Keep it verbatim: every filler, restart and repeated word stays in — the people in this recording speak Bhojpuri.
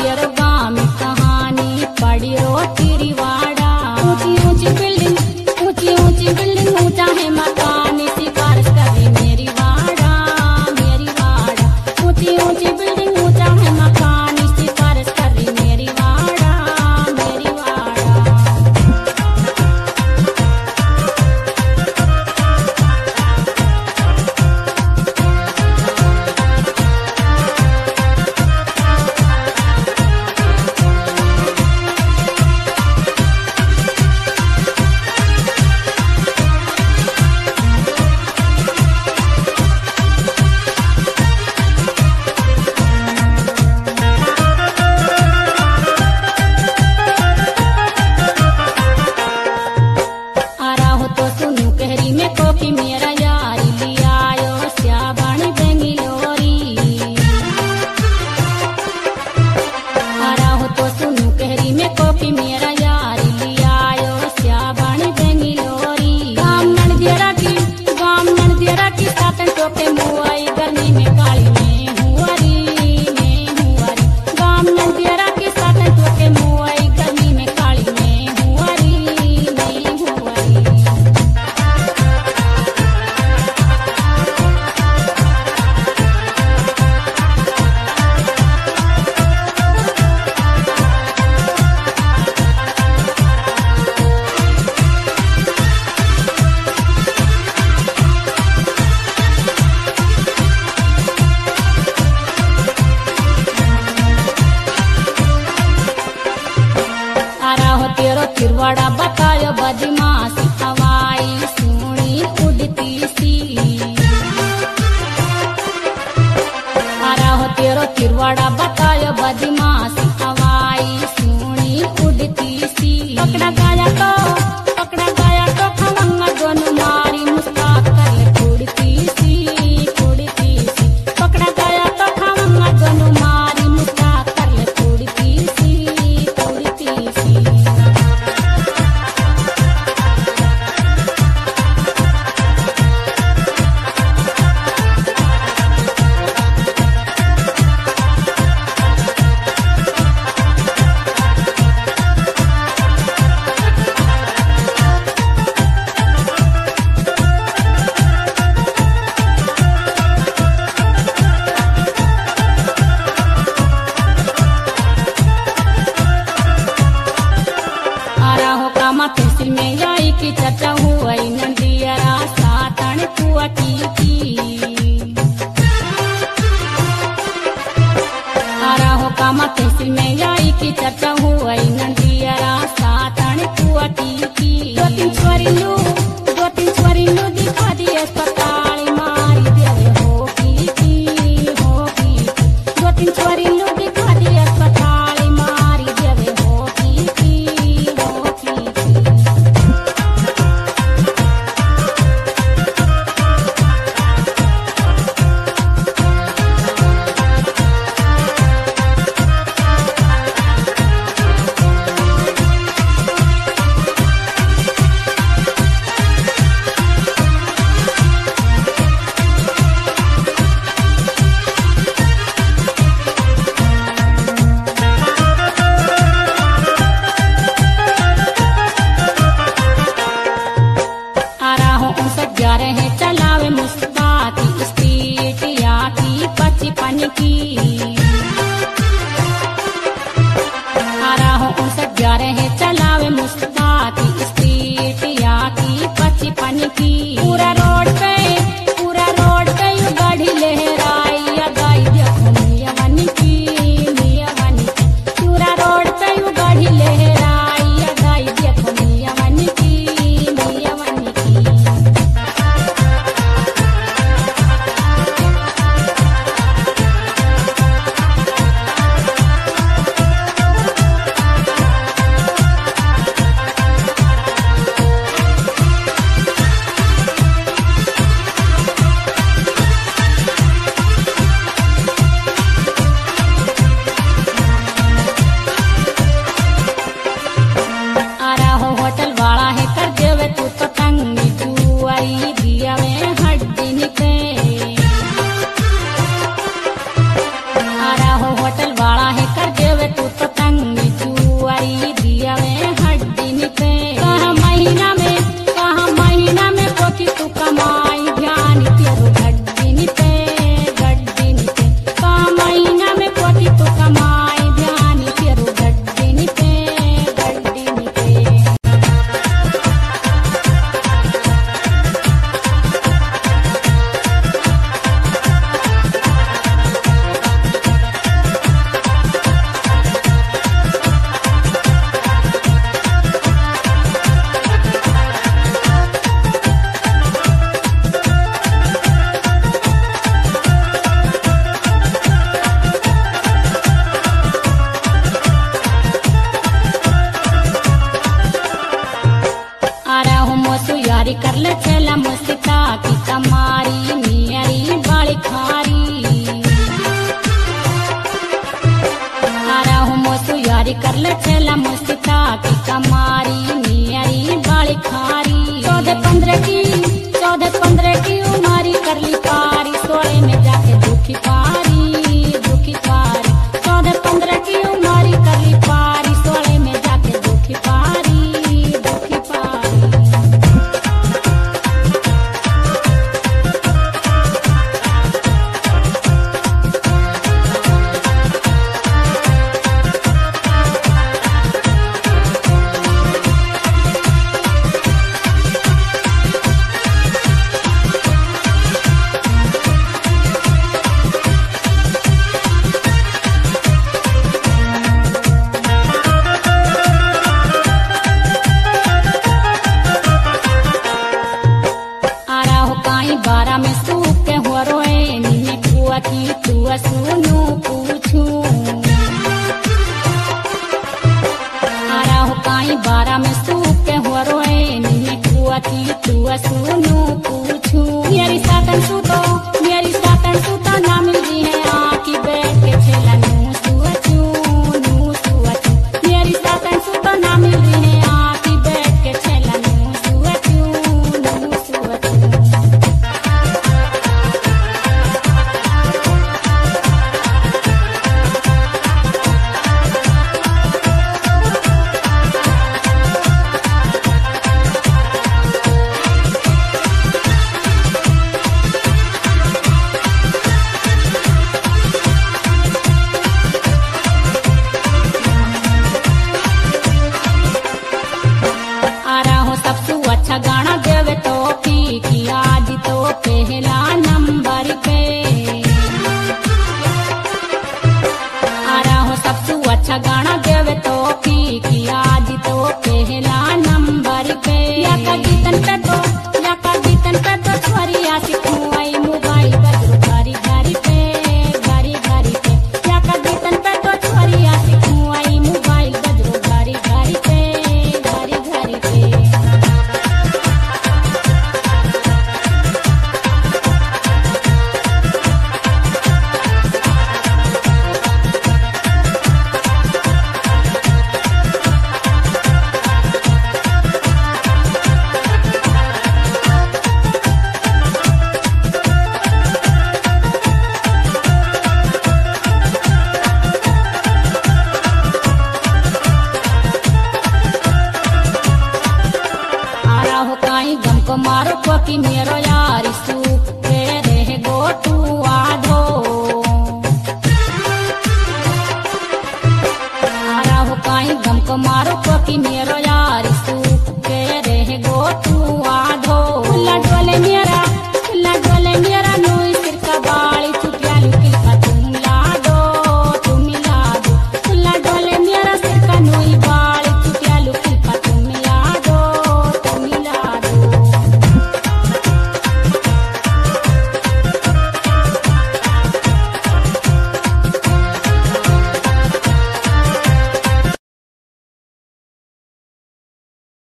तेरे गाँव में कहानी पड़ी रोटी रिवाड़ा। ऊंची ऊंची बिल्डिंग ऊंची ऊंची बिल्डिंग ऊंचा है मकान, सिफारिश करी मेरी वाड़ा मेरी वाड़ा। ऊंची ऊंची बिल्डिंग ऊंचा है मकान, सिफारिश करी मेरी वाड़ा मेरी वाड़ा। कॉफी मेरा यारी लियायो श्याबानी बेंगलोरी। हरा हो तो सुनू कहरी में कॉफी मेरा यारी लियायो श्याबानी बेंगलोरी। गाम नंदियरा की गाम नंदियरा की सातन टोके मुआई गर्मी में काली में हुआरी में हुआरी। गाम नंदियरा की सातन टोके मुआई गर्मी में काली में हुआरी में हुआरी। तेरो तिरवाड़ा बतायो बदमाशी हवाई सुनी उड़ती सी। आरा हो तेरो तिरवाड़ा बतायो बदमाशी हवाई सुनी उड़ती सी। पकड़ा गया तो पकड़ा गया तो खवंगा दोनों मारी मुस्कात कर उड़ती सी उड़ती सी। पकड़ा गया तो खवंगा दोनों मारी मुस्कात कर उड़ती सी उड़ती सी। तहसील में जाई की चर्चा हुई नंदियरा सातन कुआटी की। आरा हो कामा तहसील में जाई की चर्चा हुई नंदियरा सातन कुआटी की। दो तीन छोरी लू दो तीन छोरी लू दिखा दी अस्पताल मारी देवे हो की की हो की। दो तीन छोरी लू दिखा दी अस्पताल मारी देवे हो की की हो की। चलावे मुस्काती स्ट्रीट या की पचपन की। आरा हो उनसठ ग्यारह है चलावे मुस्काती स्ट्रीट या की पचपन की। पूरा रोड पे पूरा रोड पे यू गाड़ी लहराई या गाई देखो मिया मन की मिया मन की। पूरा रोड पे यू गाड़ी लहराई या गाई देखो मिया मन की मिया मन की। यारी कर ले छेला मुस्ता की कमारी मेरी बाली खारी आरा हूँ मोसू यारी कर ले छेला मुस्ता की कमारी मेरी बाली खारी चौदह पंद्रह की चौदह पंद्रह की उमारी कर ली पारी सोले में जाके दुखी पारी दुखी पारी चौदह पंद्रह की उमारी कर ली पारी सोले में जाके दुखी पारी दुखी पारी बारा में सूख के हो रोए नी कुआ की तू सुनू पूछू आरा हो काई बारा में सूख के हो रोए नी कुआ की तू सुनू पूछू मेरी सातन सुतो मेरी सातन सुतो ना मिल रही है आकी बैठ के छेला नू सुअचू नू सुअचू मेरी सातन सुतो ना मिल रही है आकी बैठ के छेला नू सुअचू नू सुअचू अच्छा गाना देवे तो पी की आज तो पहला नंबर पे आ रहा हो सबसे अच्छा गाना देवे तो पी की आज तो पहला नंबर पे या का गीतन पे तो या का गीतन पे तो छोरी आसी खुआई मोबाइल बजरो घरी घरी पे घरी घरी पे या का गीतन पे तो छोरी आसी खुआई मोबाइल बजरो घरी घरी पे घरी घरी पे गम को मारो को कि मेरो यार